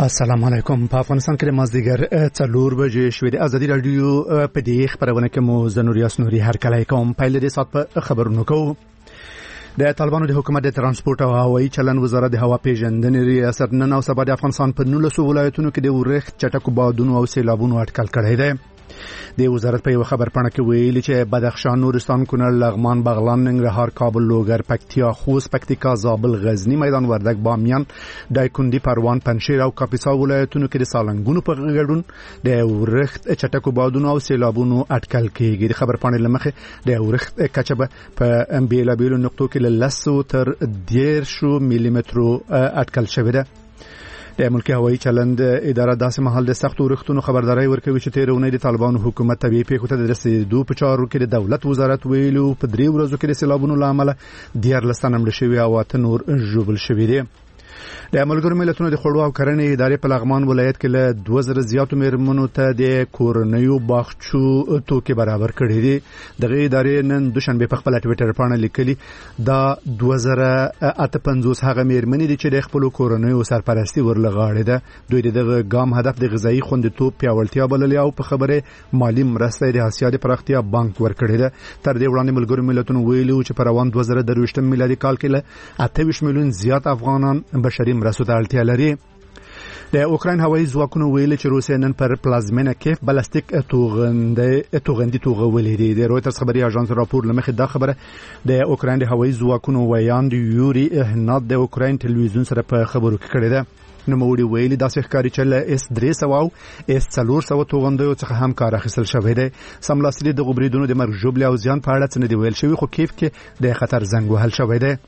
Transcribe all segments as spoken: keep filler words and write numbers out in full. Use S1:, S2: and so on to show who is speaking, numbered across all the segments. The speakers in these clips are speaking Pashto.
S1: السلام علیکم. په افغانستان کې د مازدیګر څلور بجې شوې د ازادي رادیو په دې خبرونه کې مو زنوریاس نوري هر کله کوم پایله د سات په خبرونو کوو. د طالبانو د حکومت د ترانسپورت او هوایي چلن وزارت د هوا پیژندنې ریاست نن او سبا د افغانستان په نولسو ولایتونو کې د ورښت چټکو بادونو او سیلابونو اټکل کړی دی. د وزارت په یو خبر پاڼه کې ویلي چې بدخشان، نورستان، کونړ، لغمان، بغلان، ننګرهار، کابل، لوګر، پکتیا، خوست، پکتیکا، زابل، غزنی، میدان وردګ، بامیان، دایکنډي، پروان، پنجشیر او کاپیسا ولایتونو کې د سالنګونو په ګډون د ورښت چټکو بادونو او سیلابونو اټکل کیږي. د خبر پاڼې لمخه د ورښت کچه په بیلابیلو نقطو کې له لسو تر دیرشو ملي مترو اټکل شوې ده. د ملکی هوایي چلند اداره داسې محل د سخت ورښتونو خبرداري ورکوي چې تیر اونۍ د طالبانو حکومت طبيعي پیښو ته د رسیدو په چارو کې د دولت وزارت ویلو په درې ورځو کې د سیلابونو لامل ډیر لسنه مړ شوي او اته نور ژوبل شوي دي. د ملګرو ملتونو د خوړو او کرنې ادارې په لغمان ولایت کې له دوه زره زیاتو میرمنو ته د کورنیو باغچو توکي برابر کړي دي. دغه ادارې نن دوشنبه په خپل ټوئیټر باندې لیکلي دا دوه زره اته پنځوس هغه میرمنې دي چې د خپل کورنیو سرپرستی ورلغاړي ده. دوی دغه ګام هدف د غذایی خوندیتوب پیاوړتیا بللي او په خبره مالی مرسته د اسیا د پراختیا بانک ورکړي ده. تر دې وړاندې ملګرو ملتونو ویلي چې په روان دوه زره درویشتم میلادي کال کې له اته ویشت میلیون زیات افغانان بشري مرستو ته اړتیا لري. د اوکراین هوایي ځواکونو ویلي چې روسیه نن پر پلازمینه کیف بلاستیک توغندې توغندې توغولې دي. د رویټرز خبري اژانس راپور لمخې دا خبره د اوکراین د هوایي ځواکونو ویاند یوري اهنات د اوکراین ټلویزیون سره په خبرو کې کړی ده. نو موړي ویلي دا ښکاري چې له اس درې سوه او اس څلور سوه توغندې څخه هم کار اخیستل شوی دی. سملاسي د غبريدونو د مرګ ژوبل او زیان په اړه څه نه دی ویل شوی، خو کیف کې د خطر زنګ وهل شوی دی.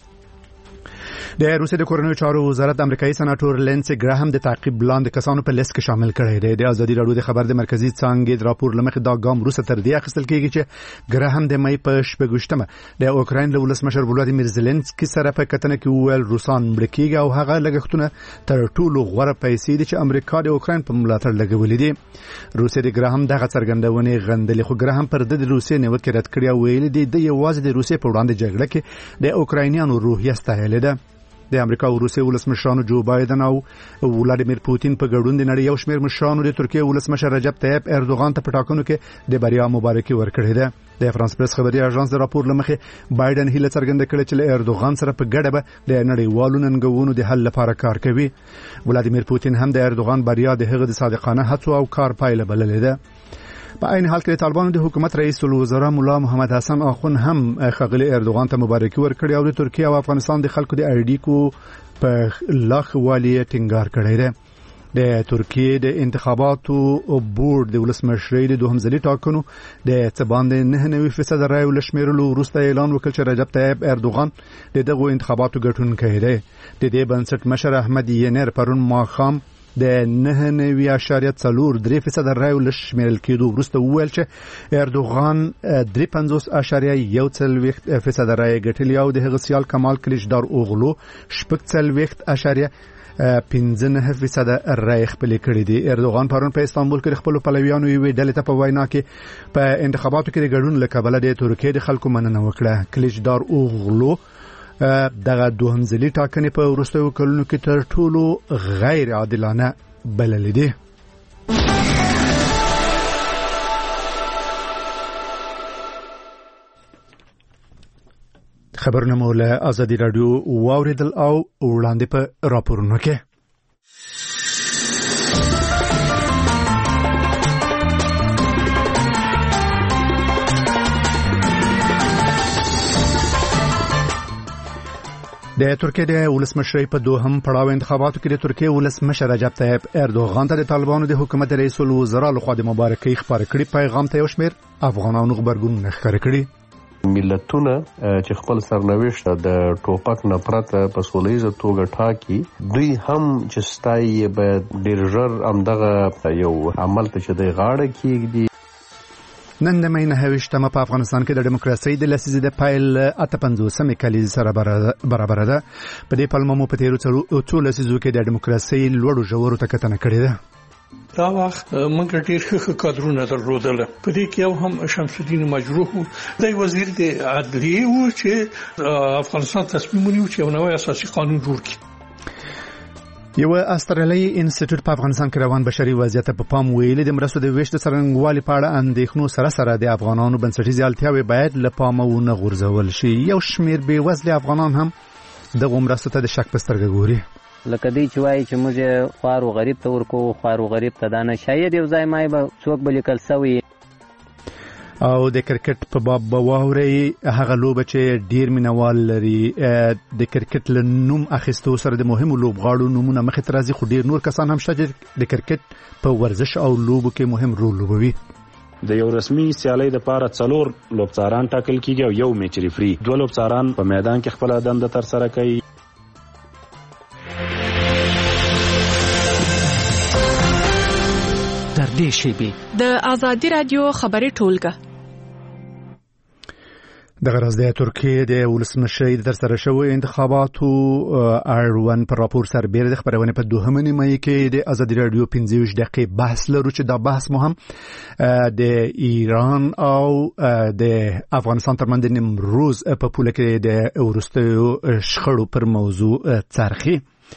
S1: د روسیې د کورنیو چارو وزارت امریکایي سناتور لینسي ګراهم د تعقیب لاندې کسانو په لیست کې شامل کړی دی. د ازادي راډیو د خبر د مرکزی څانګې د راپور لمخې دا ګام روسه تر دې اخیستل کیږي چې ګراهم د مې په شپږشتمه د اوکراین له ولسمشر ولادیمیر زيلنسکي سره په کتنه کې وویل روسان مړ کیږي او هغه لګښتونه تر ټولو غوره پیسې دي چې امریکا د اوکراین په ملاتړ لګولې دي. روسیې د ګراهم دغه څرګندونې غندلې، خو ګراهم پر د روسیې نیوکه رد کړې او ویل دي د یوازې د روسیې په وړاندې جګړه کې د اوکراینیانو روحیه ستایلې ده. د امریکا او روسیې ولسمشرانو جو بایدن او ولادیمیر پوتین په ګډون د نړۍ یو شمېر مشرانو د ترکیه ولسمشر رجب طیب اردوغان ته په ټاکنو کې د بریا مبارکي ورکړې ده. د فرانس پریس خبري اژانس د راپور لمخې بایدن هیله څرګنده کړې چې له اردوغان سره په ګډه به د نړیوالو ننګونو د حل لپاره کار کوي. ولادیمیر پوتین هم د اردوغان بریا د هغه د صادقانه هڅو او کار پایله بللې ده. په عین حال کې طالبانو د حکومت رئیس الوزرا مولا محمد حسن اخون هم خغلی اردوغان ته مبارکي ورکړي او د ترکیه او افغانستان د خلکو د اړیکو په لاخ والی ټینګار کړی دی. د ترکیه د انتخاباتو بورډ د ولسمشرۍ د دوهم ځلي ټاکنو د څباند نه نوي فیصد رای ولشمیرلو وروسته اعلان وکړ چې رجب طیب اردوغان د دغه انتخاباتو ګټونکی دی. د دې بنسټ مشر احمد ینر پرون ماخام د نه نوي اشاریه څلور درې فیصد رای ولشمیرل کېدو وروسته وویل چې اردوغان درې پنځوس اشاریه یو څلوېښت فیصد رای ګټلی او د هغه سیال کمال کلیچدار اوغلو شپږ څلوېښت اشاریه پنځه نه فیصد رای خپل کړی دی. اردوغان پرون په استانبول کې خپل پلویانو یې ډلې ته په وینا کې په انتخاباتو کې د ګډون لکبل د ترکیه د خلکو مننه وکړه. کلیچدار اوغلو دغه دوهم ځلي ټاکنې په وروستیو کلونو کې تر ټولو غیر عادلانه بللې دي. خبرونه مو له ازادي رادیو واوریدل او وړاندې په راپورونو کې. د ترکیه د ولسمشرۍ په دوهم پړاو انتخاباتو کې د ترکیه ولسمشر رجب طیب اردوغان ته د طالبانو د حکومت رئیس الوزرا لخوا د مبارکۍ خبر کړي پیغام ته یو شمېر افغانانو خبرګون نښکاره کړي.
S2: ملتونه چې خپل سرنوشت د ټوپک نه پرته په سولهیزه توګه ټاکي، دوی هم چې ستایي باید ډېر ژر همدغه یو عمل ته چې دی غاړه کېږدي.
S1: نن د مې نهه ویشتمه په افغانستان کې د دیموکراسۍ د لسیزې د پیل اته پنځوسمې کلیزې سره برابر ده. په دې پلمه مو په تیرو څو لسیزو کې د دیموکراسۍ لوړو ژورو ته کتنه کړې ده.
S3: دا وخت موږ ډېر ښه کادرونه درلودل. په دې کې یو هم شمس الدین مجروح دی وزیر د عدلیې و چې افغانستان تصمیم ونیو چې یو نوی اساسي قانون جوړ کړي.
S1: یو استرالیایي انسټیټیوټ په افغانستان کې روان بشري وضعیت په پام ویلي د مرستو د ویش د څرنګوالي په اړه اندېښنو سره سره د افغانانو بنسټیزې اړتیاوې باید له پامه ونه غورځول شي. یو شمېر بې وزلي افغانان هم دغو مرستو ته د شک په سترګه ګوري.
S4: لکه دی چې وایي چې موږ خوار و غریب ته ورکو خوار و غریب ته دا نه شاید یو ځای مای به څوک به لیکل سوی
S1: او د کرکټ په باب به واورئ هغه لوبه چې ډیر مینوال لري. د کرکټ له نوم اخیستو سره د مهمو لوبغاړو نومونه مخې ته راځي، خو ډیر نور کسان هم شته چې د کرکټ په ورزش او لوبو کې مهم رول لوبوي.
S5: د یو رسمي سیالۍ لپاره څلور لوبڅاران ټاکل کیږي او یو میچ ریفري. دوه لوبڅاران په میدان کې خپل دنده تر سره کوي.
S6: در دې شیبې د آزادي رادیو خبري ټولګه
S1: د غرض د ترکیه د ولسمشر د ترسره شوی انتخاباتو اړوند پر راپور سربېره د خبرونه په دوهمه نیمه کې د آزادي رادیو پنځه ویشت دقیقې بحث لرو چې دا بحث مو هم د ایران او د افغانستان ترمنځ نیمروز په پوله کې د وروستیو شخړو پر موضوع څرخي.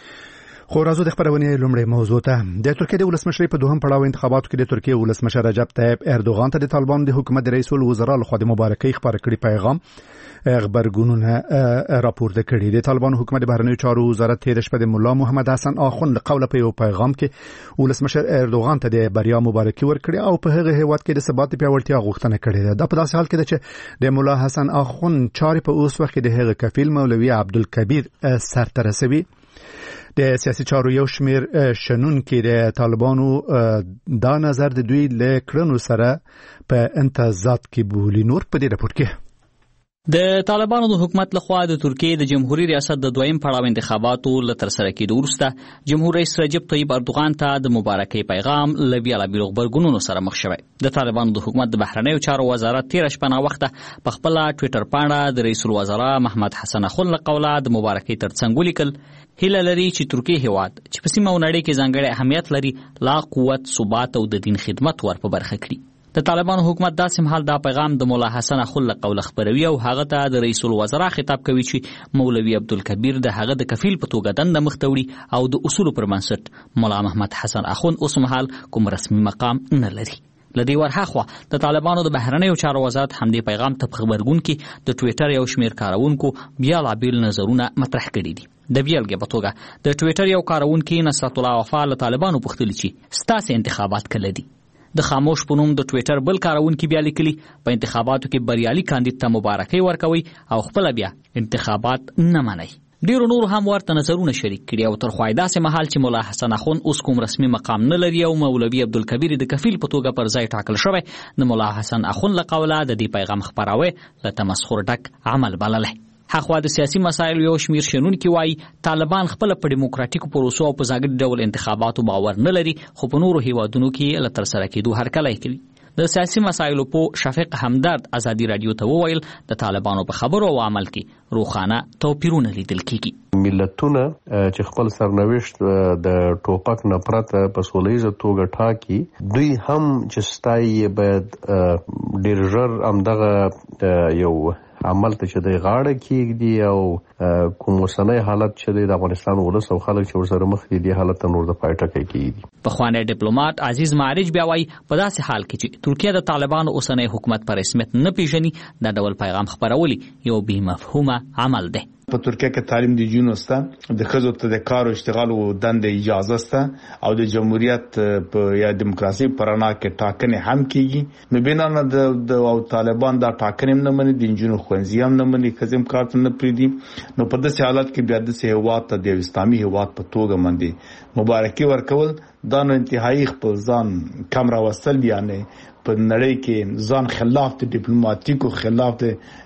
S1: خو راځو د خبرونې لومړی موضوع ته. د ترکیه د ولسمشر په دوهم پړاو انتخاباتو کې د ترکیه ولسمشر رجب طیب اردوغان ته د طالبانو د حکومت د رئیس الوزرا لخوا د مبارکۍ خبر کړي پیغام خبرګونونه راپورته کړي. د طالبانو حکومت د بهرنیو چارو وزارت تیر شپه د مولا محمد حسن آخوند له قوله په یو پیغام کې ولسمشر اردوغان ته د بریا مبارکي ورکړي او په هغه هیواد کې د ثبات پیاوړتیا غوښتنه کړې ده. دا په داسې حال کې ده چې د مولا حسن آخوند چارې په اوس وخت کې د هغه کفیل مولوي عبدالکبیر سرته رسوي. د سیاسي چارو یو شمیر شنونکي د طالبانو دا نظر د دوی له کړنو سره په امتیازات کې بولي. نور په دې راپور کې
S7: د طالبانو د حکومت لخوا د ترکیه د جمهوریت ریاست د دویم پړاو انتخاباتو له ترسره کېدو وروسته جمهور رئیس رجب طیب اردوغان ته د مبارکۍ پیغام له بیلابیلو غبرګونونو سره مخ شوی. د طالبانو د حکومت د بهرنیو چارو وزارت تیر شپه وخته په خپل ټوئیټر باندې د رئیس الوزرا محمد حسن آخوند له قوله د مبارکۍ ترڅنګ ولیکل هیله لري چې ترکیه هیواد چې په سیمه او نړۍ کې ځانګړی اهمیت لري لا قوت ثبات او د دین خدمت ور په برخه کړي. د طالبانو حکومت داسې مهال دا پیغام د مولا حسن آخوند له قوله خبروي او هغه ته د رئیس الوزرا خطاب کوي چې مولوي عبدالکبیر د هغه د کفیل په توګه دنده مخ ته وړي او د اصولو پر بنسټ مولا محمد حسن آخوند اوس مهال کوم رسمي مقام نه لري. لدی ورهاخوا د طالبانو د بهرنیو چارو وزارت همدې پیغام ته په خبرګون کې د ټوئیټر یو شمیر کارونکو بیا لابل نظرونه مطرح کړي دي. د بیلګې په توګه د ټوئیټر یو کارونکي نصرت الله وفا له طالبانو پوښتنه چې ستاسو انتخابات کله دي. د خاموش په نوم د ټوئیټر بل کارونکي بیا لیکلي په انتخاباتو کې بریالي کاندید ته مبارکۍ ورکوي او خپل بیا انتخابات نه مني. ډیرو نور هم ورته نظرونه شریک کړي او تر خوایدا سه محل چې مولا حسن آخوند اوس کوم رسمي مقام نه لري او مولوي عبدالکبیر د کفیل په توګه پر ځای ټاکل شوی د مولا حسن آخوند له قوله د دې پیغام خبراوي له تمسخر ډک عمل بللی. هغه د سیاسي مسایلو یو شمیر شنونکي وایي طالبان خپل په دیموکراتیکو پروسو او په ځانګړي ډول انتخاباتو باور نه لري خو په نورو هیوادونو کې له ترسره کېدو هرکلی کوي. د سیاسي مسایلو په شفیق همدرد آزادي رادیو ته وویل د طالبانو په خبرو او عمل کې روخانه توپیرونه لیدل کیږي.
S2: ملتونه چې خپل سرنوشت د ټوپک نه پرته په سولهیزه توګه ټاکي دوی هم چې ستایي باید ډیر ژر همدغه یو عمل ته چې د غاړه کېږدي او کوم اوسنی حالت چې د افغانستان ولس او خلک چې ورسره مخ دي د حالت نور د پای ټکی کېږي.
S7: پخوانی ډیپلوماټ عزیز معرج بیا وایي په داسې حال کې چې ترکیه د طالبانو اوسنی حکومت پر رسمیت نه پیژني دا ډول پیغام خبرولي یو بې مفهومه عمل دی.
S8: په ترکیه کې تعلیم د جون سته د خزو ته د کار او اشتغال او دند اجازه سته او د جمهوریت په یا دیموکراسي پرانا کې ټاکنې هم کیږي. نو بینانه د او طالبان دا ټاکنې نه مني د جون خوندزي هم نه مني کزم کارت نه پریدي. نو په داسې حالت کې بیا د هیواد ته د اسلامي هیواد په توګه باندې مبارکي ورکول دا نو انتهایی خپل ځان کم راوستل یعنی په نړۍ کې ځان خلاف د ډیپلوماټیکو خلاف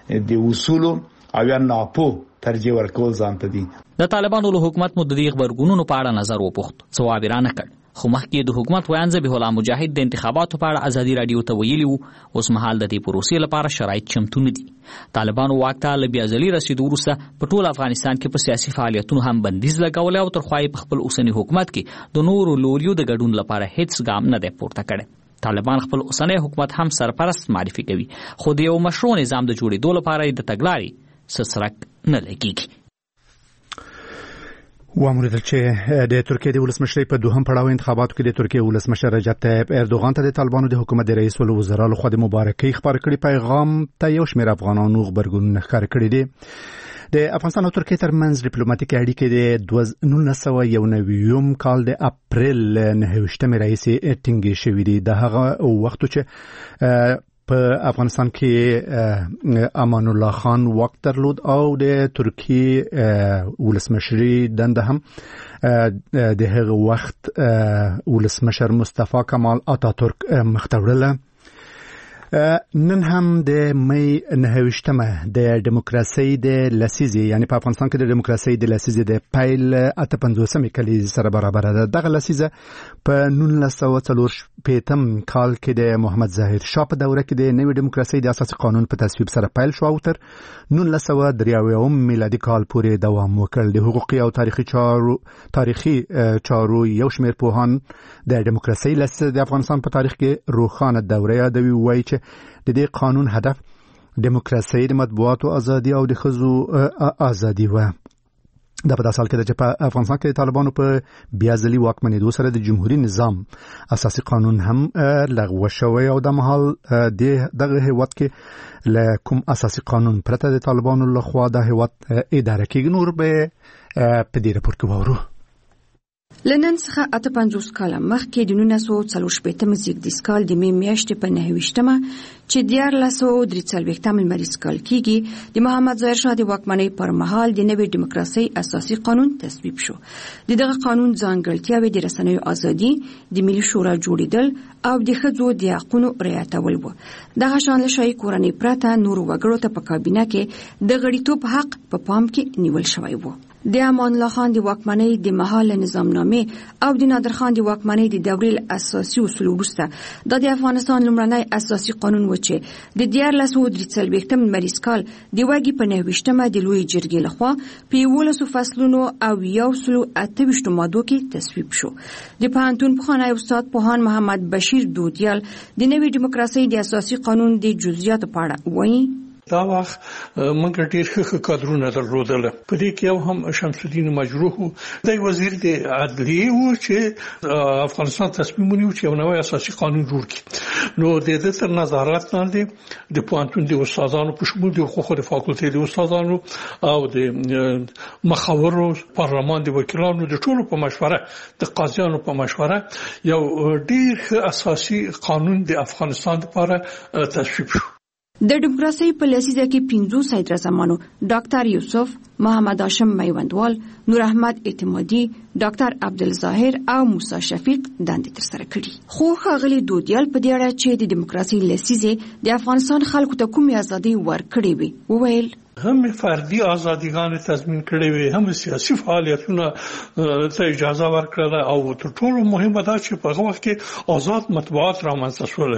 S8: د اصولو او یا ناپو ترجیح ورکول ځان ته دي.
S7: د طالبانو له حکومت مو د دې خبرګونونو په اړه نظر وپوښت ځواب یې رانه کړ خو مخکې د حکومت ویان ذبیح الله مجاهد د انتخاباتو په اړه آزادي رادیو ته ویلي وو اوس مهال د دې پروسې لپاره شرایط چمتو نه دي. طالبانو واک ته له بیا ځلي رسیدو وروسته په ټول افغانستان کې په سیاسي فعالیتونو هم بندیز لګولی او تر خوا یې په خپل اوسني حکومت کې د نورو لوریو د ګډون لپاره هیڅ ګام نه دی پورته کړی. طالبان خپل اوسنی حکومت هم سرپرست معرفي کوي خو د یو مشروع نظام د جوړېدو لپاره د تګلارې سسرک نه لګیږي.
S1: وامریدل چې د ترکیه د ولسمشر په دوهم پړاو انتخاباتو کې د ترکیه ولسمشر رجب طیب اردوغان ته د طالبانو د حکومت د رئیس الوزرا لخوا د مبارکۍ خبر کړي پیغام ته یو شمېر افغانانو خبرګون ښکار کړي دي. د افغانستان او ترکیه ترمنځ ډیپلوماټیک اړیکې د نولس سوه یو نوي کال د اپریل نهه راهیسې ټینګې شوې دي. د هغه وخت چې په افغانستان کې امان الله خان واک درلود او د ترکیه ولسمشري دنده هم د هغه وخت ولسمشر مصطفی کمال آتاتورک مختوړله. نن هم د مې نهه د دیموکراسي د لسیزې یعنی په افغانستان کې د دیموکراسي د لسیزې د پایل اته پنځوسمې کلیزې سره برابر ده. دغه لسیزه په نولس سوه څلور شپېتم کال کې د محمد ظاهر شاه په دوره کې د نوي دیموکراسي د اساسي قانون په تصویب سره پیل شو او تر نولس سوه درې اویایم میلادي کال پورې دوام وکړ. د حقوقي او تاریخي چارو تاریخي چارو یو شمېر پوهان د دیموکراسي لسیزه د افغانستان په تاریخ کې روښانه دوره یادوي، وایي چې د دې قانون هدف دیموکراسي د مطبوعاتو ازادي او د ښځو ازادي و. دا په داسې حال کې ده چې په افغانستان کې د طالبانو په بیا ځلي واکمنېدو سره د جمهوري نظام اساسي قانون هم لغوه شوی او د مهال دغه هیواد کې له کوم اساسي قانون پرته د طالبانو لخوا د هیواد اداره کېږي. نور به په دې راپور کې واورو.
S9: لنن څخه اته پنځوس کاله مخکې د نولس سوه څلور شپېتم زیږدیز کال د مې میاشتې په نهه ویشتمه چې دیارلس سوه درې څلوېښتم لمریز کال کېږي د محمد ظاهر شاه د واکمنۍ پر مهال د نوې دیموکراسۍ اساسي قانون تصویب شو. د دغه قانون ځانګړتیاوې د رسنیو ازادي، د ملي شورا جوړېدل او د ښځو د حقونو رعایتول وو. دغه شان له شاهي کورنۍ پرته نورو وګړو ته په کابینه کې د غړیتوب حق په پام کې نیول شوی وو. د امان الله خان د واکمنۍ د مهال نظامنامې او د نادر خان د واکمنۍ د دورې اساسي اصول وروسته د افغانستان لومړنی اساسي قانون و چې د دیارلس سوه درې څلوېښتم لمریز کال د وګړي په نهه ویشتمه د لویې جرګې لخوا په یولسو فصلونو او یو سلو اته ویشتو مادو کې تصویب شو. د پوهنتون پخوانی استاد پوهان محمد بشیر دودیال د نوې دیموکراسۍ د اساسي قانون د جزئیاتو په اړه وایي.
S3: دا وخت موږ ډېر ښه کادرونه درلودل. په دې کې یو هم شمس الدین مجروح د وزیر د عدلیې و چې افغانستان تصمیم ونیو چې یو نوی اساسي قانون جوړ کړي. نو د دې تر نظارت لاندې د پوهنتون د استادانو په شمول د حقوقو د فاکولټي د استادانو او د مخاورو پارلمان د وکیلانو د ټولو په مشوره د قاضیانو په مشوره یو ډېر ښه اساسي قانون د افغانستان لپاره تصویب شو.
S9: د دیموکراسۍ په لسیزه کې پنځو سید رسمانو ډاکټر یوسف، محمد هاشم میوندوال، نور احمد اعتمادي، ډاکټر عبدالظاهر او موسی شفیق دندې ترسره کړي. خو ښاغلي دودیال په دې اړه چې د دیموکراسۍ لسیزه د افغانستان خلکو ته کومې ازادۍ ورکړې وي وویل.
S3: هم فردي ازاديګان تضمین کړي وي، هم سیاسي فعالیتونه ته اجازه ورکړه او تر ټولو مهمه دا چې په هغه وخت کې آزاد مطبوعات رامنځته شول.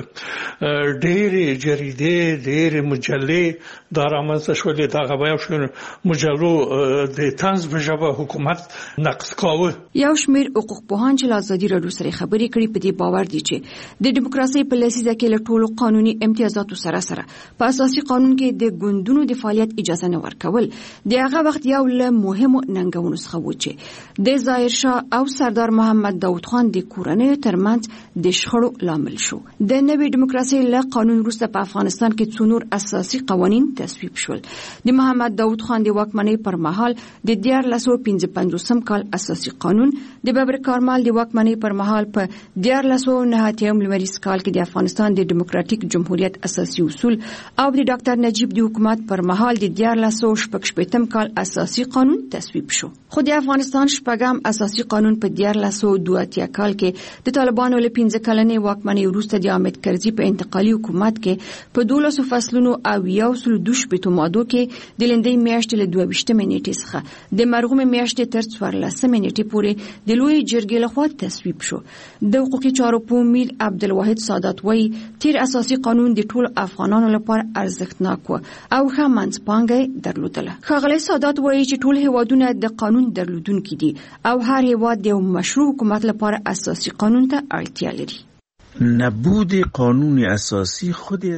S3: ډېرې جریدې، ډېرې مجلې دا رامنځته شولې. دغه به یو شمېر مجلو د طنز په ژبه حکومت نقد کاوه.
S9: یو شمېر حقوق پوهان چې له ازادي راډیو سره خبرې کړي په دې باور دي چې د دیموکراسۍ په لسیزه کې له ټولو قانوني امتیازاتو سره سره په اساسي قانون کې د ګوندونو د فعالیت اجازه نه ورکول د هغه وخت یو له مهمو ننګونو څخه و چې د ظاهر شاه او سردار محمد داود خان د کورنۍ ترمنځ د شخړو لامل شو. د نوې دیموکراسۍ له قانون وروسته په افغانستان کې څو نور اساسي قوانین تصویب شول. د محمد داود خان د واکمنۍ پر مهال د دیارلس سوه پنځه پنځوسم کال اساسي قانون، د بابر کارمل د واکمنۍ پر مهال په دیارلس سوه نهه اتیا لمریز کال کې د افغانستان د دیموکراتیک جمهوریت اساسي اصول او د ډاکټر نجیب د حکومت پر مهال د دیارلس سوه شپږ شپېتم کال اساسي قانون تصویب شو. خو د افغانستان شپږم اساسي قانون په دیارلس سوه دوه اتیا کال کې د طالبانو له پنځه کلنې واکمنۍ وروسته د حامد کرزي په انتقالي حکومت کې په دولسو فصلونو او یو سلو دوه شپېتو مادو کې د لندۍ میاشتې له دوه ویشتمې نیټې څخه د مرغومې میاشتې تر څوارلسمې نیټې پورې د لویې جرګې لخوا تصویب شو. د حقوقي چارو پومیر عبدالواحد سادات وایي تیر اساسي قانون د ټولو افغانانو لپاره ارزښتناک و او ښه منځپانګه درلودله. ښاغلی سادات وایي چې ټول هیوادونه د قانون درلودونکي دي او هر هیواد د یو مشروع حکومت لپاره اساسي قانون ته اړتیا لري.
S10: نبود قانون اساسی خود از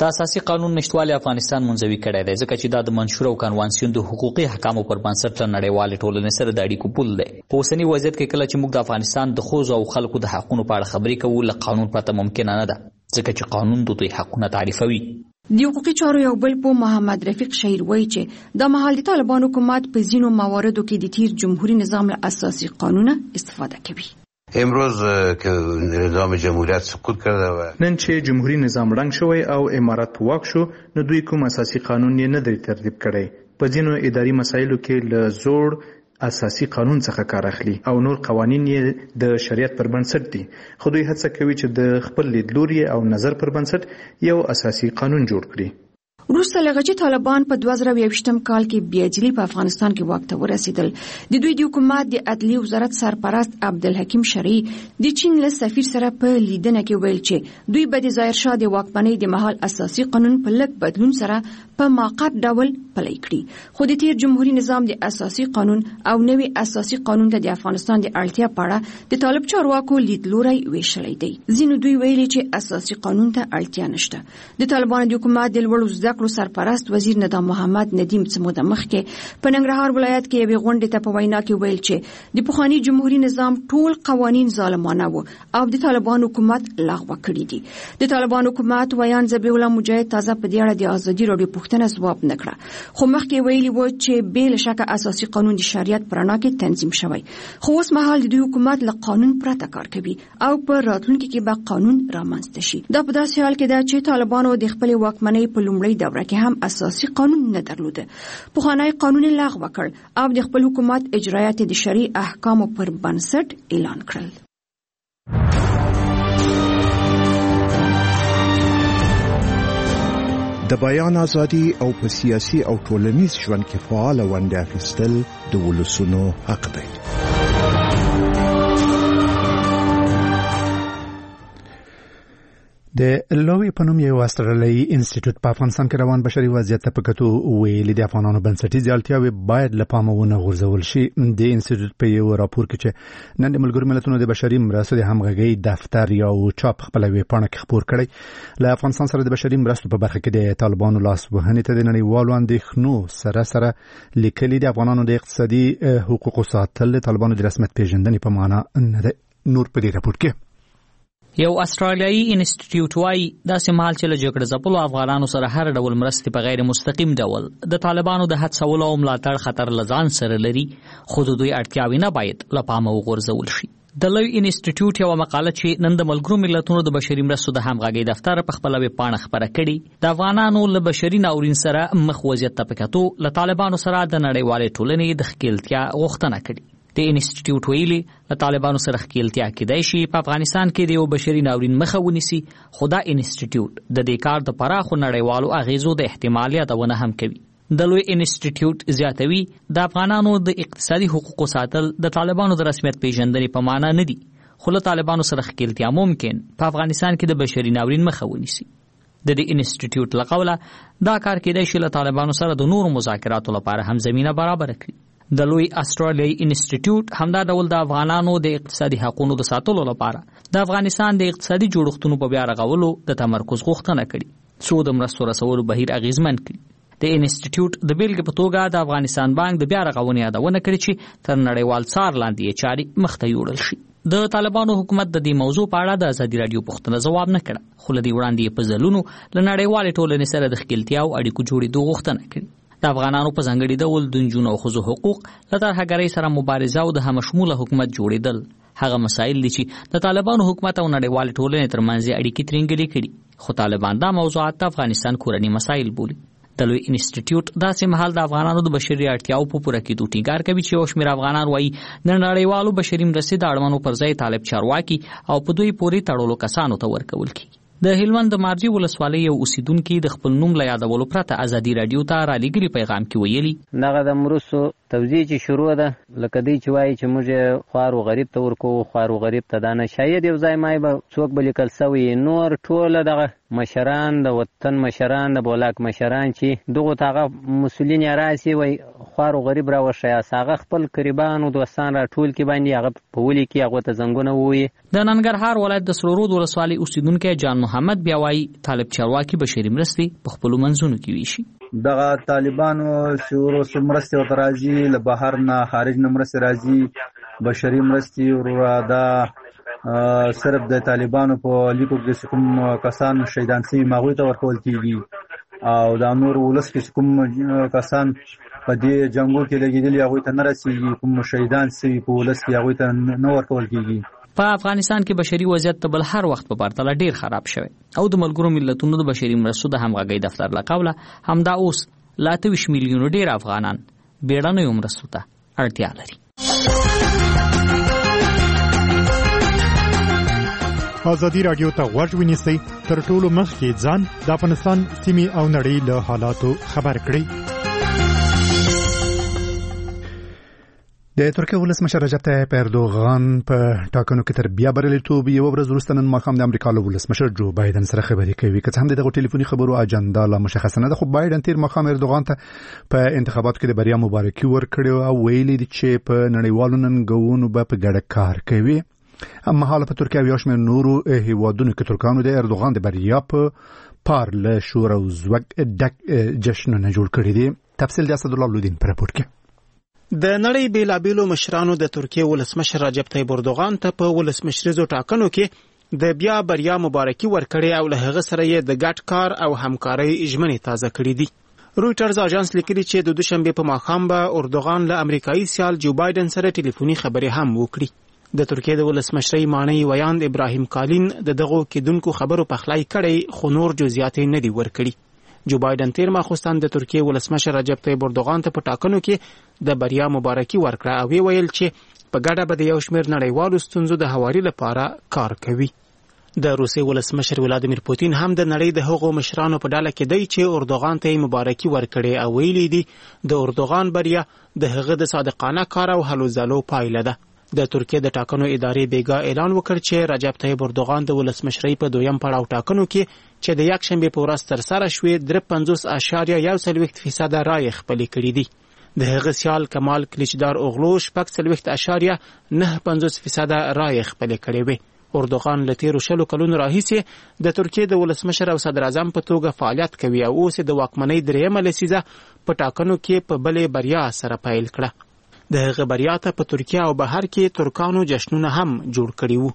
S7: د اساسي قانون نشټوالي افغانستان منځوي کړی دی ځکه چې دا د منشور او کنوانسیون د حقوقي احکامو پر بنسټ له نړیوالې ټولنې سره د اړیکو پل دی. په اوسني وضعیت کې کله چې موږ د افغانستان د ښځو او خلکو د حقونو په اړه خبرې کوو له قانون پرته ممکنه نه ده ځکه چې قانون د دوی حقونه تعریفوي.
S9: د حقوقي چارو یو بل په محمد رفیق شهیر وایي چې د مهال د طالبان حکومت په ځینو مواردو کې د تیر جمهوریت نظام له اساسي قانونه استفاده کوي.
S10: امروز که نظام جمهوریت سقوط کرده و
S11: نن چې جمهوری نظام ړنګ شوی او امارت په واک شو نو دوی کوم اساسي قانون یې نه دی ترتیب کړی. په ځینو اداري مسایلو کې له زوړ اساسي قانون څخه کار اخلي او نور قوانین یې د شریعت پر بنسټ دي خو دوی هڅه کوي چې د خپل لیدلوري او نظر پر بنسټ یو اساسي قانون جوړ کړي.
S9: وروسته له هغه چې طالبان په دوه زره یوویشتم کال کې بیا په افغانستان کې واک ته ورسېدل د دوی د حکومت د عدلیې وزارت سرپرست عبدالحکیم شرعي د چین له سفیر سره په لیدنه کې ویل چې دوی به د ظاهر شاه د واکمنۍ د مهال اساسي قانون په لږ بدلون سره په موقت ډول پلی کړي خو د تیر جمهوریت نظام د اساسي قانون او نوي اساسي قانون ته د افغانستان د اړتیا په اړه د طالب چارواکو لیدلوری ویشلی دی. ځینو دوی ویلي چې اساسي قانون ته اړتیا نشته. د طالبانو د حکومت د لوړو زده کړو سرپرست وزیر ندام محمد ندیم څه موده مخکې په ننګرهار ولایت کې یوې غونډې ته په وینا کې ویل چې د پخواني جمهوریت نظام ټول قوانین ظالمانه وو او د طالبانو حکومت لغوه کړي دي. د طالبانو حکومت ویان ذبیح الله مجاهد تازه په دې اړه د ازادي راډیو پوښتنه ځواب نه کړه خو مخکې ویلي وو چې بې له شکه اساسي قانون د شریعت په رڼا کې تنظیم شوی خو اوس مهال د دوی حکومت له قانون پرته کار کوي او په راتلونکي کې به قانون رامنځته شي. دا په داسې حال کې ده چې طالبانو د خپل واکمنۍ په لومړۍ دوره کې هم اساسي قانون نه درلوده. پخوانی قانون لغوه کړ او د خپل حکومت اجرایات د شرعي احکامو پر بنسټ اعلان کړل.
S12: د بیان ازادي او په سیاسي او ټولنیز ژوند کې فعال ونډه اخیستل د ولسونو حق دی.
S1: د لوی پنوم یو استرالیي انسټیټیوټ په افغانستان کې روان بشري وضعیت ته پکتو ویلي د افغانانو بنسټیزې اړتیاوې باید له پامه ونه غورځول شي. د انسټیټیوټ په یو راپور کې چې نن د ملګرو ملتونو د بشري مرستو د همغږۍ دفتر یو چاپ خپل ویبپاڼه کې خپور کړی له افغانستان سره د بشري مرستو په برخه کې د طالبانو لاسوهنې ته د نړیوالو اندېښنو سره سره لیکلي د افغانانو د اقتصادي حقوقو ساتل د طالبانو د رسمیت پیژندنې په معنا نه ده. نور په دې راپور کې
S7: یو استرالیایي انسټیټیوټ وايي داسې مهال چې له جګړه ځپلو افغانانو سره هر ډول مرستې په غیر مستقیم ډول د طالبانو د هڅولو او ملاتړ خطر له ځان سره لري خو د دوی اړتیاوې نه باید له پامه وغورځول شي. د لوی انسټیټیوټ یو مقاله چې نن د ملګرو ملتونو د بشري مرستو د همغږۍ دفتر په خپل ویبپاڼه خپره کړې د افغانانو له بشري ناورین سره مخ وضعیت ته پکتو له طالبانو سره د نړیوالې ټولنې د ښکیلتیا غوښتنه کړې. د انسټیټیوټ ویلي له طالبانو سره ښکیلتیا کېدای شي په افغانستان کې د یو بشري ناورین مخه ونیسي خو دا انسټیټیوټ د دې کار د پراخو نړیوالو اغیزو د احتمال یادونه هم کوي. د لوی انسټیټیوټ زیاتوي د افغانانو د اقتصادي حقوقو ساتل د طالبانو د رسمیت پیژندنې په معنا نه دي خو له طالبانو سره ښکیلتیا ممکن په افغانستان کې د بشري ناورین مخه ونیسي. د دې انسټیټیوټ له قوله دا کار کېدای شي له طالبانو سره د نورو مذاکراتو لپاره هم زمینه برابر کړي. د لوی استرالیایي انسټیټیوټ همدا ډول د افغانانو د اقتصادي حقوقو د ساتلو لپاره د افغانستان د اقتصادي جوړښتونو په بیا رغولو د تمرکز غوښتنه کړې څو د مرستو رسولو بهیر اغیزمن کړي. د انسټیټیوټ د بیلګې په توګه د افغانستان بانک د بیا رغونې یادونه کړې چې تر نړیوال څار لاندې یې چارې مخته یوړل شي. د طالبانو حکومت د دې موضوع په اړه د ازادي راډیو پوښتنه ځواب نه کړه خو له دې وړاندې په ځلونو له نړیوالې ټولنې سره د ښکیلتیا او اړیکو جوړېدو غوښتنه کړې. د افغانانو په ځانګړي ډول د نجونو او ښځو حقوق له ترهګرۍ سره مبارزه او د همشموله حکومت جوړېدل هغه مسایل دي چې د طالبانو حکومت او نړیوالې ټولنې ترمنځ اړیکې ترینګلې کړي خو طالبان دا موضوعات د افغانستان کورني مسایل بولي. د لوی انسټیټیوټ داسې مهال د افغانانو د بشري اړتیاو په پوره کېدو ټینګار کوي چې یو شمېر افغانان وایي د نړیوالو بشري مرستې د اړمنو پر ځای طالب چارواکي او په دوی پورې تړلو کسانو ته ورکول کېږي. د هلمند د مارجې ولسوالۍ یو اوسیدونکي د خپل نوم له یادولو پرته ازادي راډیو ته رالیږلي پیغام کې ویلي
S4: دغه د مرستو توزیع چې شروع ده لکه دی چې وایي چې موږ خوار و غریب ته ورکو خوار و غریب ته دا نه شاید یو ځای مای به څوک به لیکل سوی نور ټوله دغه مشران د وطن مشران د بولاک مشران چې دغو ته هغه مسولین یې راسي وایي خوار و غریب راوښیاست هغه خپل قریبان او دوستان راټول کړي باندې هغه په ولي کې هغو ته زنګونه ووایي. د ننګرهار ولایت د سرورود ولسوالۍ اوسیدونکی جان محمد بیا وایي طالب چارواکي بشري مرستې په خپلو منځونو کې ویشي.
S13: دغه طالبانو چې ورسره مرستې ورته راځي له بهر نه خارج نه مرستې راځي بشري مرستې وروره دا صرف د طالبانو په لیکو کې کوم کسان شهیدان شوي هغوی ته ورکول کېږي او دا نور ولس کې کوم کسان په دې جنګو کې لګېدلي هغوی ته نه رسېږي کوم شهیدان شوي په ولس کې هغوی ته نه ورکول کېږي.
S7: په افغانستان کې بشري وضعیت د بل هر وخت په پرتله ډیر خراب شوی او د ملګرو ملتونو د بشري مرستو د همغږۍ دفتر له قوله همدا اوس له اته ویشت میلیونو ډیر افغانان بیړنیو مرستو ته اړتیا لري.
S14: ازادي راډیو ته غوږ ونیسئ تر ټولو مخکې ځان د افغانستان سیمې او نړۍ له حالاتو خبر کړئ. د ترکیه ولسمشر رجب طیب اردوغان په ټاکنو کې تر بیا بریالیتوب یو ورځ وروسته نن ماښام د امریکا له ولسمشر جو بایدن سره خبرې کوي. که څه هم دغه ټلیفوني خبرو اجنډا لا مشخصه نه ده خو بایدن تیر ماښام اردوغان ته په انتخاباتو کې د بریا مبارکي ورکړې او ویلي دي چې په نړیوالو ننګونو به په ګډه کار کوي. اما حالا په ترکیه یو شمېر نورو هیوادونو کې ترکانو د اردوغان د بریا په پار له شور او زوږ ډک جشنونه جوړ کړي دي. تفصیل د اسدالله لودین په راپور کې.
S15: د نړۍ بیلابیلو مشرانو د ترکیه ولسمشر رجب طیب اردوغان ته په ولسمشریزو ټاکنو کې د بیا بریا مبارکي ورکړې او له هغه سره یې د ګډ کار او همکارۍ ژمنې تازه کړې دي. رویټرز اژانس لیکلي چې د دوشنبه په ماښام به اردوغان له امریکایي سیال جو بایدن سره ټلیفوني خبرې هم وکړي. د ترکیه د ولسمشرۍ مانی ویاند ابراهیم کالین د دغه کېدونکو خبرو پخلای کړي خو نور جزئیات نه دي ورکړي. جو بایدن تیر ماخوستان د ترکیه ولسمشر رجب طیب اردوغان ته په ټاکنو کې د بریا مبارکي ورکړه او ویل چې په ګډه به د یو شمېر نړیوالو ستونزو د هواري لپاره کار کوي. د روسیې ولسمشر ولادیمیر پوتین هم د نړۍ د هغو مشرانو په ډله کې دی چې اردوغان ته مبارکي ورکړي او ویلي دي د اردوغان بریا د هغه د صادقانه کار او هلو ځلو پایله ده. د ترکیه د ټاکنو ادارې بیګا اعلان وکړ چې رجب طیب اردوغان د ولسمشرۍ په دویم پړاو ټاکنو کې چې د یک شنبه په ورځ ترسره شوې درې پنځوس اعشاریه یو څلوېښت فیصد رایې خپلې کړې دي. د هغه سیال کمال کلیچدار اوغلو شپږ څلوېښت اعشاریه نه پنځوس فیصد رایې خپلې کړې وې. اردوغان له تیرو شلو کلونو راهیسې د ترکیه د ولسمشر او صدر اعظم په توګه فعالیت کوي او اوس د واکمنۍ دریمه لسیزه په ټاکنو کې په بلې بریا سره پیل کړه. د هغه بریا ته په ترکیه او بهر کې ترکانو جشنونه هم جوړ کړي وو.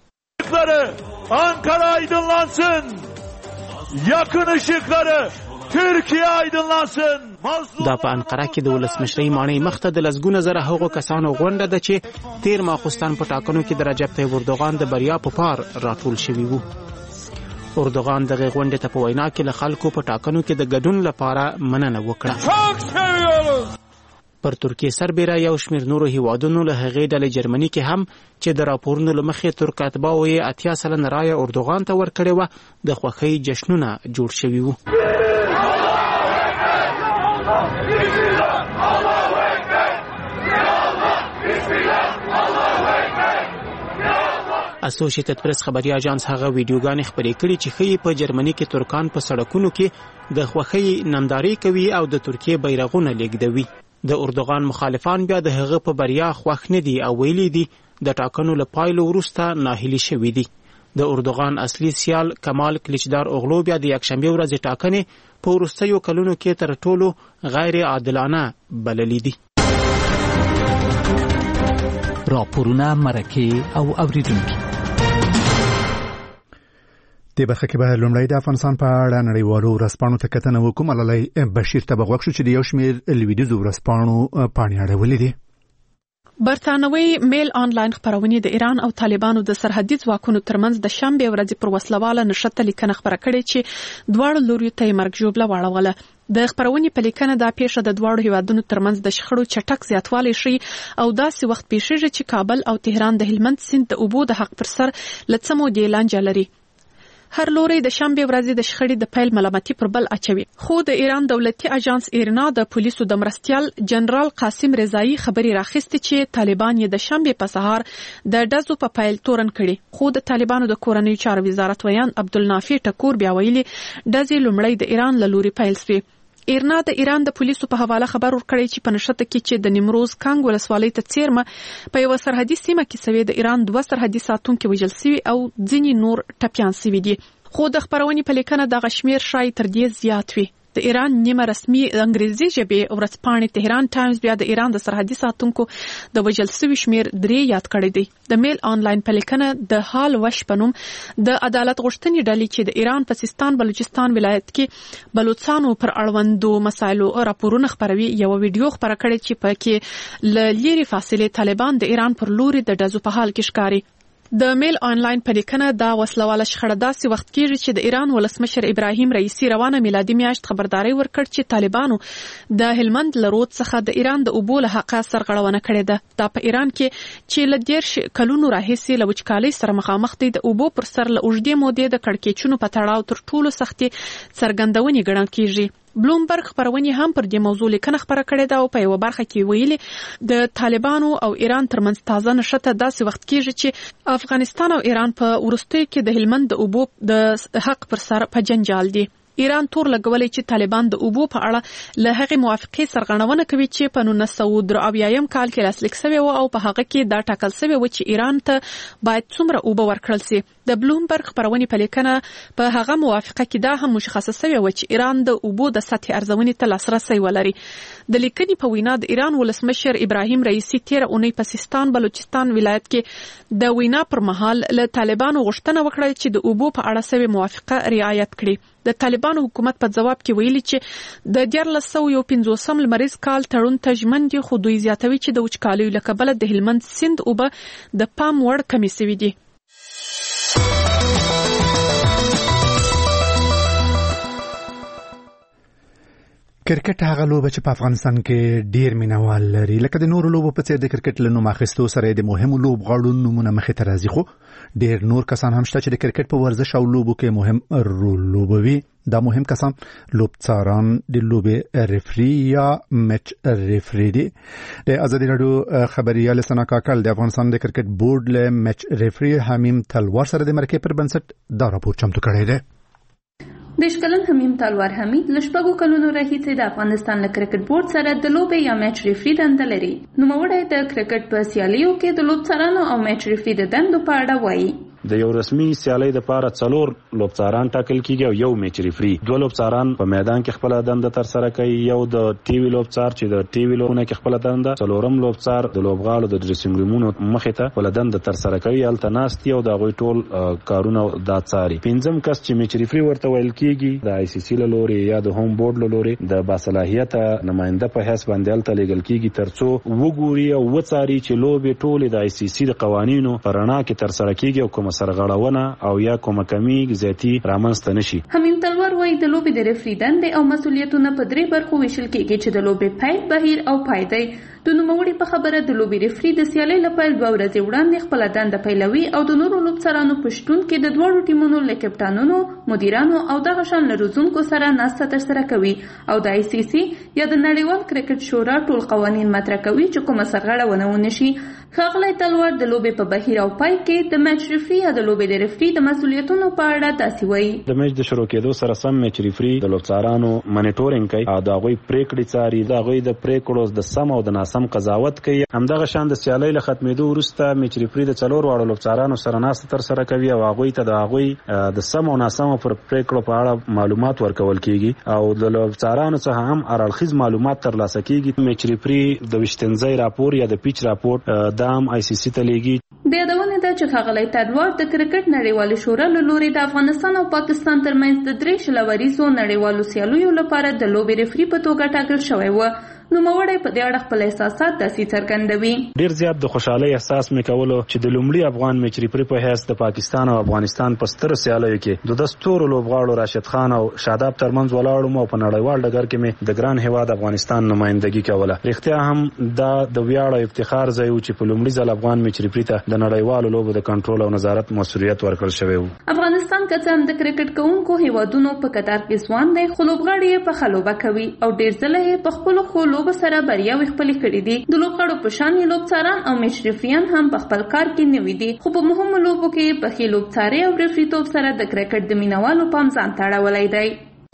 S16: Ankara aydınlansın. Yakın ışıkları Türkiye aydınlansın.
S15: دا په انقره کې د ولسمشرۍ ماڼۍ مخته د لسګونه زره هغو کسانو غونډه ده چې تیر ماخوستان په ټاکنو کې د رجب طیب اردوغان د بریا په پار راټول شوي وو. اردوغان دغه غونډې ته په وینا کې له خلکو په ټاکنو کې د ګډون لپاره مننه وکړه. پر ترکیه سربېره یو شمېر نورو هیوادونو له هغې ډلې جرمني کې هم چې د راپورونو له مخې ترک اتباعو یې اتیا سلنه رایه اردوغان ته ورکړې وه د خوښۍ جشنونه جوړ شوي وو. اسوسییټډ پریس خبري اژانس هغه ویډیوګانې خپرې کړي چې ښیي په جرمني کې ترکان په سړکونو کې د خوښۍ نندارې کوي او د ترکیې بیرغونه لیږدوي. د اردوغان مخالفان بیا د هغه په بریا خوښ نه دي او ویلي دي د ټاکنو له پایلو وروسته ناهیلي شوي دي. د اردوغان اصلي سیال کمال کلیچدار اوغلو بیا د یکشنبې ورځې ټاکنې په وروستیو کلونو کې تر ټولو غیر عادلانه بللي دي.
S17: راپورونه مرکه او اوریدونکي
S1: د برخه کې به لومړی د افغانستان په اړه نړیوالو ورځپاڼو ته کتنه وکړو. ملالۍ بشیر ته به غوږ شو چې د یو شمېر لویدیځو ورځپاڼو پاڼې اړولې دي.
S6: برتانوي میل آنلاین خپرونې د ایران او طالبانو د سرحدي ځواکونو ترمنځ د شنبې ورځې پر وسلواله نښته لیکنه خپره کړې چې دواړو لوریو ته یې مرګ ژوبله واړوله. د خپرونې په لیکنه دا پیښه د دواړو هیوادونو ترمنځ د شخړو چټک زیاتوالی ښیي او داسې وخت پیښیږي چې کابل او تهران د هلمند سیند د اوبو د حق پر سر له څه مودې لانجه لري. هر لوري د شنبه ورځې د شخړې د پیل ملامتي پر بل اچوي. خو د ایران دولتي اژانس ایرنا د پولیسو د مرستيال جنرال قاسم رضایی خبري راخسته چې طالبان یې د شنبه په سهار د دزو په پیل تورن کړي. خو د طالبانو د کورنۍ چارو وزارت ویان عبدالنافع ټکور بیا ویلي دزي لومړی د ایران له لوري پیل شوی. ایرنا د ایران د پولیسو په حواله خبر ورکړی چې په نشته کې چې د نیمروز کانګ ولسوالۍ ته چیرمه په یو سرحدي سیمه کې سوي د ایران دوه سرحدي ساتونکو وژل شوي او ځینې نور ټپيان شوي دي. خو د خبرونې په لیکنه د غشمیر شای تر دې زیات وي. د ایران نیمه رسمي انګریزي ژبه ورځپاڼې تهران ټایمز بیا د ایران د سرحدي ساتونکو د وژل شوي شمیر درې یاد کړی دی. د میل آنلاین په لیکنه د حال وش پنوم د عدالت غوښتنې ډلې چې د ایران په سیستان بلوچستان ولایت کې بلوچستانو پر اړوندو مسایلو راپورونه خبروي یو ویډیو خبره کړې چې په کې ل لری فاصله طالبان د ایران پر لوري د دزو په حال کې ښکاری. د میل آنلاین په لیکنه دا وسلواله شخړه داسې وخت کېږي چې د ایران ولسمشر ابراهیم رئیسی روانه میلادي میاشت خبرداري ورکړ چې طالبانو د هلمند لرود څخه د ایران د اوبو له حقه سرغړونه کړې ده. دا په ایران کې چې له دیرش کلونو راهیسې له وچکالۍ سره مخامخ دي د اوبو پر سر له اوږدې مودې د کړکېچونو په تړاو تر ټولو سختي څرګندونې ګڼل کېږي. بلومبرګ خبرونه هم پر دې موضوع لیکنه خبره کړې ده او په یو برخه کې ویلي د طالبانو او ایران ترمنځ تازه نشته داسې وخت کېږي چې افغانستان او ایران په ورستۍ کې د هلمند د اوبو د حق پر سر په جنجال دي. ایران تور لګولې چې طالبان د اوبو په اړه له هغه موافقې سرغړونه کوي چې په نولس سوه درې اویایم کال کې لاسلیک شوی و او په هغه کې دا ټاکل شوی و چې ایران ته باید څومره اوبه ورکړل شي. د بلومبرګ خبرونه په لیکنه په هغه موافقه کې دا هم مشخصه شوی و چې ایران د اوبو د سطح ارزونې ته لاسرسي ولري. د لیکنې په وینا د ایران ولسمشر ابراهیم رئیسی تیر اونۍ په سیستان بلوچستان ولایت کې د وینا پر مهال له طالبانو غوښتنه وکړه چې د اوبو په اړه سوي موافقه رعایت کړي. د طالبانو حکومت په جواب کې ویلي چې د دیارلس سوه یو پنځوسم لمریز کال تړون ته ژمن دي خو دوی زیاتوي چې د وچکالیو له کبله د هلمند سیند اوبه د پام وړ کمې شوي دي.
S1: کرکټ هغه لوبه چې په افغانستان کې ډیر مینوال لري. لکه د نورو لوبو په څیر د کرکټ له نوم اخیستو سره د مهمو لوبغاړو نومونه مخې ته راځي، خو ډیر نور کسان هم شته چې د کرکټ په ورزش او لوبو کې مهم رول لوبوي. دا مهم کسان لوبڅاران د لوبې ریفری یا میچ ریفری دي. د ازادي رادیو خبريال سنا کاکل د افغانستان د کرکټ بورډ له میچ ریفری حمیم تلوار سره د مرکې پر بنسټ دا راپور چمتو کړی دی.
S18: دیش کلن حمیم تلوار حمید لشپږو کلونو راهیسې د افغانستان له کرکټ بورډ سره د لوبې یا میچ ریفری دنده لري. نوموړی د کرکټ په سیالیو کې د لوبڅارانو او میچ ریفری د دندو په اړه وایي.
S5: د یو رسمي سیالۍ د پاره څلور لوبڅاران ټاکل کیږي او یو میچ ریفری. دوه لوبڅاران په میدان کې خپل دنده تر سره کوي، یو د ټي وی لوبڅار چې د ټي وی لوبونه کې خپل دنده، څلورم لوبڅار د لوبغاړو د ډریسینګ رومونو مخې ته خپل دنده تر سره کوي، الته ناست یو د غوي ټول کارونه د څاري. پنځم کس چې میچ ریفری ورته ویل کیږي د آی سی سی له لوري یا د هوم بورډ له لوري د باصلاحیت نماینده په حساب باندې الته لیږل کیږي ترڅو وګوري او وڅاري چې لوبې ټول د آی سی سی د قوانینو پر رڼا کې تر سره کیږي او کوم سرغړونه او یا کومه کمی زیاتی رامنځته نشي.
S18: حمیم تلوار وایي د لوبې د ریفری دندې او مسولیتونه په درې برخو ویشل کیږي چې د لوبې پیل، بهیر او پای دی. د نوموړي په خبره د لوبې ریفری د سیالۍ لپاره دوه ورځې وړاندې خپل دنده پیلوي او د نورو لوبڅارانو په شتون کې د دواړو ټیمونو له کپټانونو، مدیرانو او دغه شان له روزونکو سره ناسته ترسره کوي او د آی سی سی یا د نړیوال کرکټ شورا ټول قوانین مطرح کوي چې کومه سرغړونه ونه شي. ښاغلی تلوار د لوبې په بهیر او پای کې د میچ ریفری یا د لوبې د ریفری د مسولیتونو په اړه داسې وایي.
S5: د میچ د شروع کېدو سره سم میچ ریفری د لوبڅارانو منیټورینګ کوي او د هغوی پریکړې څاري، د هغوی د پریکړو د سم او د ناسم قضاوت کوي. همدغه شان د سیالۍ له ختمېدو وروسته میچ ریفری د څلور واړو لوبڅارانو سره ناسته ترسره کوي او هغوی ته د هغوی د سم او ناسم پر پریکړو په اړه معلومات ورکول کیږي او د لوبڅارانو څخه هم هراړخیز معلومات ترلاسه کیږي. میچ ریفری د وشتنځي راپور یا د پیچ راپور د ام آی سی سی ته لیږي.
S18: د یادونه ده چې ښاغلی تلوار د کرکټ نړیوالې شورا له لوري د افغانستان او پاکستان ترمنځ د درې شلوریزو نړیوالو سیالیو لپاره د لوبې ریفری په توګه ټاکل شوی و. نوموړی په دې اړه خپل احساسات داسې څرګندوي.
S5: ډیر زیات د خوشحالۍ احساس مې کولو چې د لومړي افغان میچ ریفري په حیث د پاکستان او افغانستان په ستر سیالیو کې د دستور لوبغاړو راشد خان او شاداب ترمنځ ولاړم او په نړیوال ډګر کې مې د ګران هیواد افغانستان نمائندګي کوله. رښتیا هم دا د ویاړ او افتخار ځای و چې په لومړي ځل افغان میچ ریفري ته د نړیوالو لوبو د کنټرول او نظارت مسؤلیت ورکړل شوی و.
S18: افغانستان که څه هم د کرکټ کوونکو هیوادونو په قطار کې ځوان دی، خو لوبغاړي یې په خلوبه کوي او ډیر ځله یې په خپلو ښو لوبو سره بریاوې خپلې کړې دي. د لوبغاړو په شان یې لوبڅاران او میچ ریفریان هم په خپل کار کې نوي دي، خو په مهمو لوبو کې په ښې لوبڅارۍ او ریفریتوب سره د کرکټ د مینوالو پام ځان ته اړولی دی.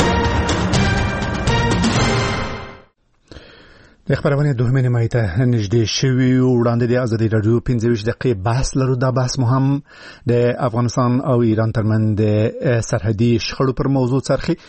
S1: د خبرونه دوهمه نیمه ته نږدې شوي وړاندې د ازادي رادیو پنځه ویشت دقیقې بحث لرو. دا بحث مهم د افغانستان او ایران ترمنځ د سرحدي شخړو پر موضوع څرخي.